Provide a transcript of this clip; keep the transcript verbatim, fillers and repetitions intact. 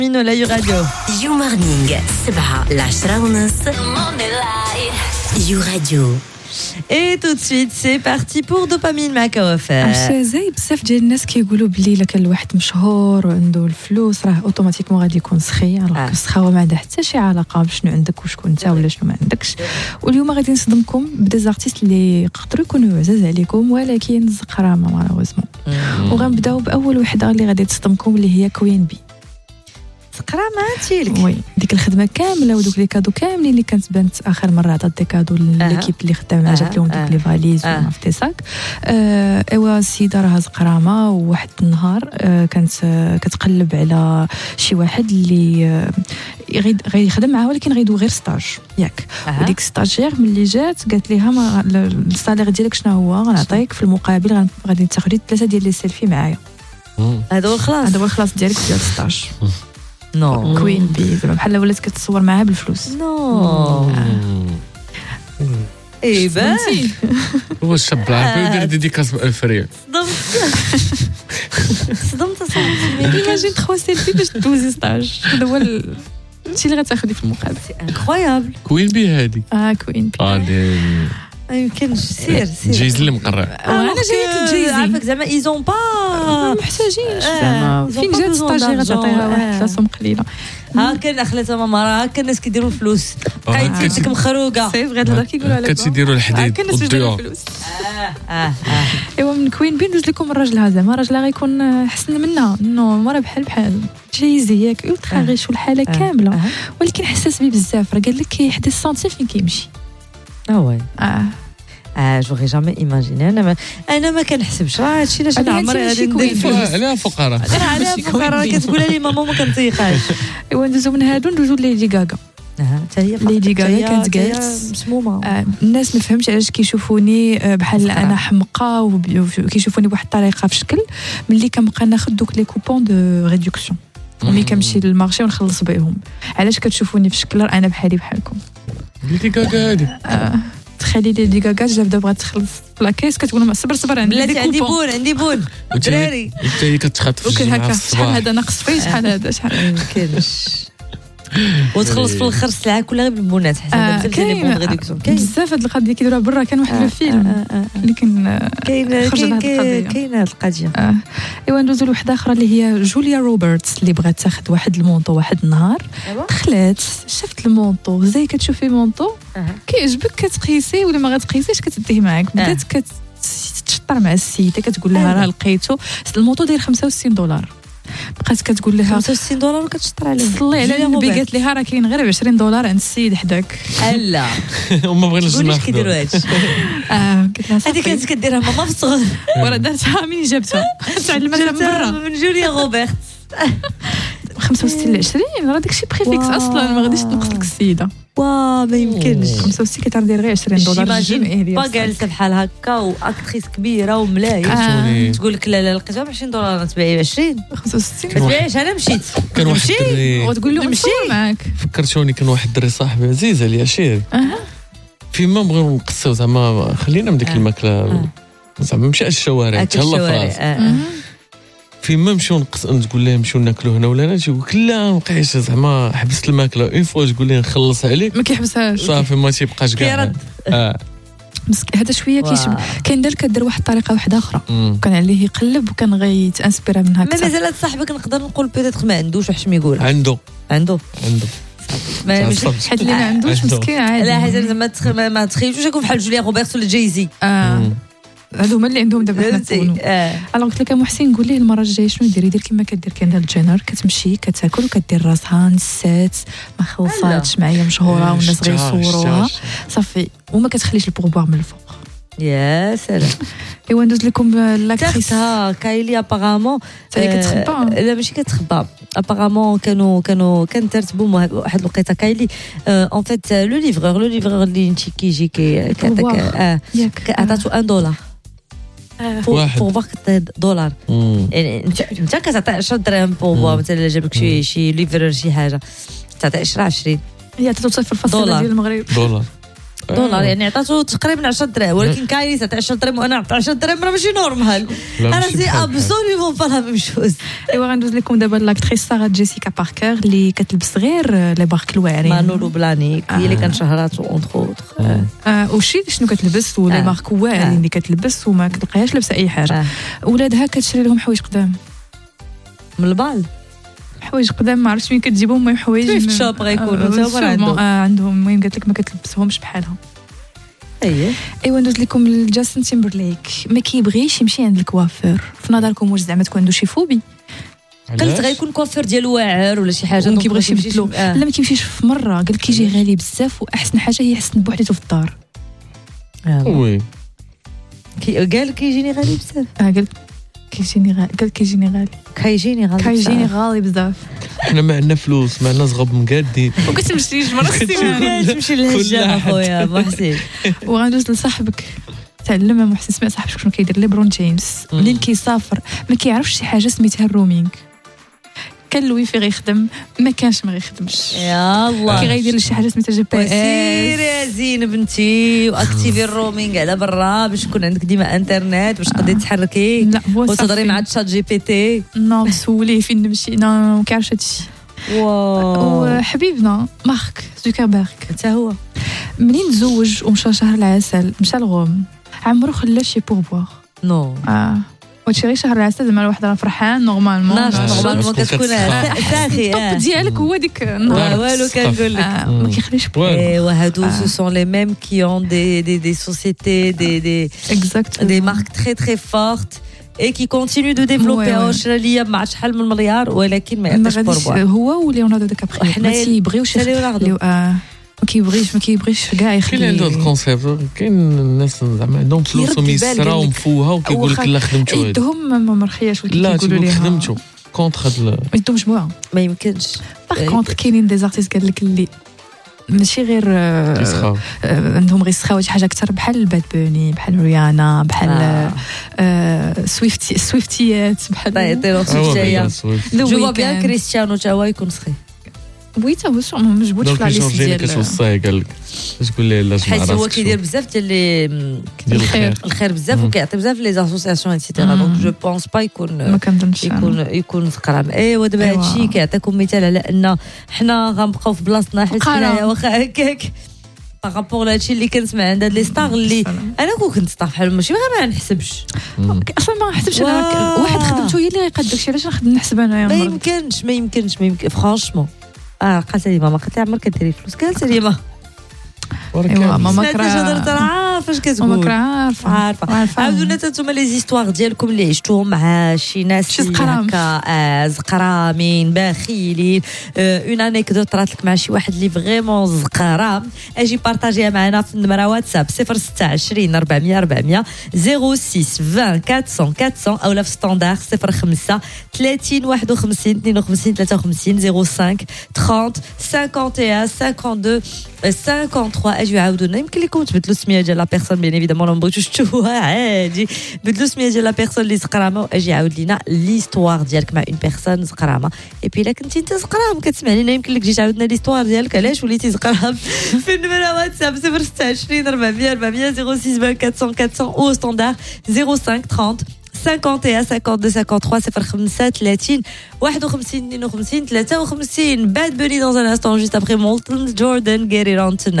من ولا يو راديو يو مورنينغ سبعة العشرة ونص يو راديو. Et tout de suite, c'est parti pour Dopamine Macarofer. عرفتي زي بزاف ديال الناس كيقولوا بلي الا كان الواحد مشهور وعنده الفلوس راه اوتوماتيكمون غادي يكون سخي، راه السخاوه ما عندها حتى شي علاقه بشنو عندك وشكون انت ولا شنو ما عندكش. واليوم غادي نصدمكم بديزارتيست اللي يقدروا يكونوا عزاز عليكم ولكن زقرامه مالوزمون. وغنبداو باول وحده اللي غادي تصدمكم اللي هي كوين بي. زقرامه تيلك وي ديك الخدمه كامله ودوك لي كادو كاملين اللي كانت بانت اخر مره عطات دي كادو لليكيب اللي خدام معها، جات لهم دوك لي فاليز وما عرفتي ساك. آه ايوا السيده راها زقرامه، وواحد النهار آه كانت آه كتقلب على شي واحد اللي آه غيخدم معها ولكن غيدو غير ستاج ياك. أه. وديك ستاجير ملي جات قالت ليها ما السالير ديالك شنو هو غنعطيك في المقابل غادي تاخدي ثلاثه ديال لي سيلفي معايا. هذا هو الخلاص هذا هو الخلاص ديالك ديال الستاج. نو كوين بي زعما بحال ولات كتصور معاها بالفلوس. نو اي با هو الشاب العربي يدير ديديكاس بألف ريال. صدمت صدمت صاحبي. ايماجين ثلاثة سيلفي باش دوزي ستاج، هذا هو الشيء اللي غتاخدي في المقابل. انكرويابل كوين بي هادي اه كوين بي غادي ما يمكنش. سير سير جايز اللي مقرع. انا جايك الجايزي عارفك زعما ايزون با محتاجينش زعما فين جات ستاجير تعطيها واحد فلوسهم قليله. ها كان اخلاتها ماما راه هكا الناس كيديروا الفلوس بقيتي ديك مخروقه سيف غير الهضره كيقولوا على كتيديروا الحديد والضيوع. اه اه ايوا من كوين بي ندوز لكم راجلها زعما راجلها غيكون حسن منها نو مرة بحال بحال جايزي ياك اولترا غيش والحاله كامله ولكن حساس بيه بزاف. راه قال لك كيحدى السنتيم فين كيمشي. اه وي اه اه جوغي جامي ايماجيني. انا ما انا ما كنحسبش راه هادشي علاش انا عمري غادي ندير فلوس على فقراء على فقراء كتقول لي ماما ما كنطيقهاش. ايوا ندوزو من هادو ندوزو ليدي غاغا. اه حتى هي ليدي غاغا كانت جالس مسمومه. آه الناس ما فهمتش علاش كيشوفوني بحال انا حمقى وكيشوفوني بواحد الطريقه في شكل ملي كنبقى ناخذ دوك لي كوبون دو ريدكسيون ملي كنمشي للمارشي ونخلص بهم. علاش كتشوفوني في شكل انا بحالي بحالكم. ليدي غاغا هادي تخلي ليدي غاغا جا بدا بغات تخلص لاكيس كتقول صبر صبر عندي بلاتي عندي بون عندي بون دراري انت هي كتخاطف هكا شحال هذا ناقص فيه شحال هذا شحال ما يمكنش. وتخلص في الاخر السلعه كلها غير بالبونات حتى كاين بزاف هاد القضيه كيديروها برا. كان واحد الفيلم اللي كان كاين كاين كاين هاد القضيه. ايوا ندوزو لوحده اخرى اللي هي جوليا روبرتس اللي بغات تاخذ واحد المونطو واحد النهار. دخلت شفت المونطو زي كتشوفي مونطو كيعجبك كتقيسي ولا ما غتقيسيش كتديه معاك. بدات كتشطر مع السيده كتقول لها راه لقيتو المونطو داير خمسة وستين دولار. بقات كتقول لها خمسة وستين دولار وكتشطر عليه. صلي على النبي قالت لها راه كاين غير عشرين دولار عند السيد حداك. لا وما بغيناش ناخذ. علاش كيديروا هادشي؟ اه قلت لها هذيك كانت كديرها ماما في الصغر ورا دارتها منين جابتها تعلمتها من برا من جوليا روبرت. خمسة وستين ل عشرين راه داكشي بريفيكس اصلا ما غاديش تنقص لك السيده. وا ما يمكنش. خمسة وستين كتعرف دير غير عشرين دولار. جيماجين با جالسه بحال هكا واكتريس كبيره وملايه تقول لك لا لا لقيتها ب عشرين دولار غتبيعي ب عشرين خمسة وستين ما تبيعيش. انا مشيت كان واحد الدري وتقول له نمشي معاك. فكرتوني كان واحد الدري صاحبي عزيز عليا شيري فيما بغيو نقصيو زعما خلينا من ديك الماكله زعما ماشي على الشوارع تهلا فراس فيما نمشيو نقص تقول ليه نمشيو ناكلو هنا ولا هنا تقول لك لا مابقايش زعما حبست الماكله اون فوا تقول ليه نخلص عليك ما كيحبسهاش صافي ما تيبقاش كاع. اه مسك هذا شويه كيشبه. كاين دار كدير واحد الطريقه واحده اخرى كان عليه يقلب وكان غيتانسبيرا منها ما مازال صاحبك نقدر نقول بيتيت ما عندوش واش ما يقول عنده عنده عنده ما حيت اللي ما عندوش مسكين عادي. لا حاجه زعما ما تخيلوش يكون بحال جوليا روبرت ولا جايزي. اه هادو هما اللي عندهم دابا حنا نكونوا. الوغ قلت لك محسن قول ليه المره الجايه شنو ديري دير كما كدير كاين هاد الجينر كتمشي كتاكل وكدير راسها نسات ما خلصاتش معايا مشهوره والناس غيصوروها صافي وما كتخليش البوغبوار من الفوق. يا سلام. ايوا ندوز لكم لاكتريس كايلي ابارامون هي كتخبى. لا ماشي كتخبى ابارامون كانوا كانوا كانت ترتبوا واحد الوقيته كايلي اون فيت لو ليفرور لو ليفرور اللي انت كيجي كيعطيك اه عطاتو واحد دولار بور فواغ دولار. يعني انت كتعطي عشرة دراهم بور مثلا جابك شي شي ليفرور شي حاجه تعطي عشرة عشرين هي عطاتو صفر فاصلة ديال المغرب دولار دولار يعني عطاتو تقريبا عشرة دراهم ولكن كاينه تاع عشرة دراهم وانا نعطي عشرة دراهم راه ماشي نورمال انا سي ابسوليومون با لا ميم شوز. ايوا غندوز لكم دابا لاكتريس ساره جيسيكا باركر اللي كتلبس غير لي بارك الواعرين مانولو بلانيك هي اللي كان شهراتو اونتر اوتر وشي شنو كتلبس ولي مارك واعرين اللي كتلبس وما كتلقاهاش لابسه اي حاجه. ولادها كتشري لهم حوايج قدام من البال حوايج قدام ما عرفتش وين كتجيبهم ما حوايج في الشوب غيكونوا حتى عندهم عندهم المهم قالت لك ما كتلبسهمش بحالهم. اييه ايوا ندوز لكم لجاستن تيمبرليك ما كيبغيش يمشي عند الكوافير. في نظركم واش زعما تكون عنده شي فوبي؟ قلت غيكون كوافير ديالو واعر ولا شي حاجه ما كيبغيش يبدلو آه. لا ما كيمشيش في مره قال كيجي غالي بزاف واحسن حاجه هي يحسن بوحدته في الدار. اه وي كي قال كيجيني غالي بزاف اه قال كيجيني غالي قال كيجيني غالي كيجيني غالي كيجيني غالي بزاف. حنا ما عندنا فلوس ما عندنا زغب مقادين وكتمشي مرة السيمانه تمشي للهجام اخويا محسن. وغندوز لصاحبك تعلم محسن سمع صاحبك شنو كيدير ليبرون جيمس منين كيسافر ما كيعرفش شي حاجه سميتها الرومينغ. كان الويفي غيخدم ما كانش ما غيخدمش يا الله كي غيدير شي حاجه سميتها جي بي اس. سيري يا زين بنتي واكتيفي الرومينغ على برا باش يكون عندك ديما انترنت باش تقدري تحركي وتهضري مع تشات جي بي تي. نو تسوليه فين نمشي نو ما كيعرفش هادشي. واو وحبيبنا مارك زوكربيرغ حتى هو منين تزوج ومشى شهر العسل مشى لغوم عمرو خلا شي بور بوار نو اه وهادشي غير شهر العسل زعما الواحد راه فرحان نورمالمون نورمالمون كتكون ساخي الطوب ديالك هو ديك النهار والو كنقول لك ما كيخليش ايوا هادو سو سون لي ميم كي اون دي دي دي سوسيتي دي دي اكزاكت دي مارك تري تري فورت et qui continue de développer اوشراليا مع شحال من مليار ولكن ما يعطيش بوربوار. هو وليوناردو دي كابري ما تيبغيوش ليوناردو ما كيبغيش ما كيبغيش كاع يخلي. كاين عنده الكونسيبت كاين الناس زعما عندهم فلوسهم يسراو مفوها وكيقول لك لا خدمتو يدهم ما مرخياش ولكن كيقولوا لي خدمتو كونتر هاد يدهم مجموعه ما يمكنش. باغ كونتر كاينين دي زارتيست قال لك اللي ماشي غير يسخاو عندهم غير سخاو شي حاجه اكثر بحال باد بوني بحال ريانا بحال سويفتي سويفتيات بحال طيب سويفتيات جو فوا بيان كريستيانو تا هو يكون سخي. وي تا هو سورمون مجبوط في لا ليست ديال كتوصيه قال لك تقول ليه لازم حيت هو كيدير بزاف ديال الخير الخير بزاف وكيعطي بزاف لي اسوسياسيون ايتترا دونك جو بونس با يكون ما كنظنش يكون يكون فقرام. ايوا دابا هادشي كيعطيكم مثال على ان حنا غنبقاو في بلاصتنا حيت حنايا واخا هكاك بارابور لهادشي اللي كنسمع عند هاد لي ستار اللي انا كون كنت ستار بحال ماشي غير ما نحسبش اصلا ما نحسبش انا واحد خدمته هي اللي غيقاد داكشي علاش نخدم نحسب انايا ما يمكنش ما يمكنش ما يمكن فرانشمون. اه قال سليمه ما قلت عمرك كديري فلوس قال سليمه ايوا ماما كرا هضرت راه عارفه اش كتقول ماما كرا عارفه عارفه عاودوا لنا نتوما لي زيستوار ديالكم اللي عشتوهم مع شي ناس شي زقرام هكا زقرامين باخيلين اون انيكدوت طرات لك مع شي واحد اللي فريمون زقرام اجي بارطاجيها معنا في النمره واتساب صفر ستة عشرين أربعمية أربعمية صفر ستة عشرين أربعمية أربعمية اولا في ستاندار صفر خمسة ثلاثين واحد وخمسين اثنين وخمسين ثلاثة وخمسين صفر خمسة ثلاثين خمسة وخمسين خمسة وثلاثين اجيو عاودونا يمكن لكم تبدلوا السميه ديال لا بيرسون بيان ايفيدامون لو بغيتوش تشوفوها عادي بدلوا السميه ديال لا بيرسون اللي زقرامه واجي عاود لينا ليستوار ديالك مع اون بيرسون زقرامه اي بي الا كنتي انت زقرام كتسمع لينا يمكن لك تجي تعاودنا ليستوار ديالك علاش وليتي زقرام في النمره واتساب صفر ستة عشرين أربعمية أربعمية صفر ستة عشرين أربعمية أربعمية او ستاندار صفر خمسة ثلاثين خمسة وخمسين خمسة وثلاثين صفر خمسة ثلاثين واحد وخمسين اثنين وخمسين ثلاثة وخمسين. Bad Bunny dans un instant juste après Molten Jordan Get It On Tonight.